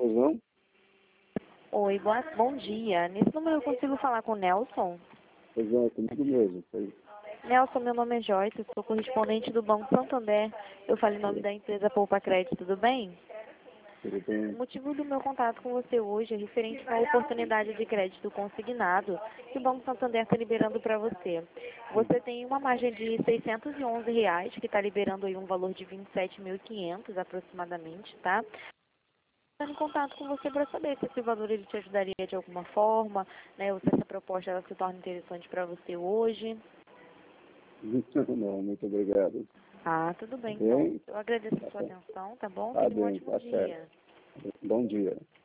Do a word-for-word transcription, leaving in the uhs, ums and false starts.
Pois não? Oi, boa, bom dia. Nesse número eu consigo falar com o Nelson? Pois é, comigo mesmo. Foi. Nelson, meu nome é Joyce, sou correspondente do Banco Santander. Eu falo em nome da empresa Poupa Crédito, tudo bem? Tudo O bem? motivo do meu contato com você hoje é referente a uma oportunidade de crédito consignado que o Banco Santander está liberando para você. Você tem uma margem de seiscentos e onze reais, que está liberando aí um valor de vinte e sete mil e quinhentos aproximadamente, tá? Estou em contato com você para saber se esse valor ele te ajudaria de alguma forma, né? Ou se essa proposta ela se torna interessante para você hoje. Não, muito obrigado. Ah, tudo Tá bem então. bem? Eu agradeço a Tá sua bem, atenção, tá bom? tá Tenha um bem, ótimo tá certo. dia. Bom dia.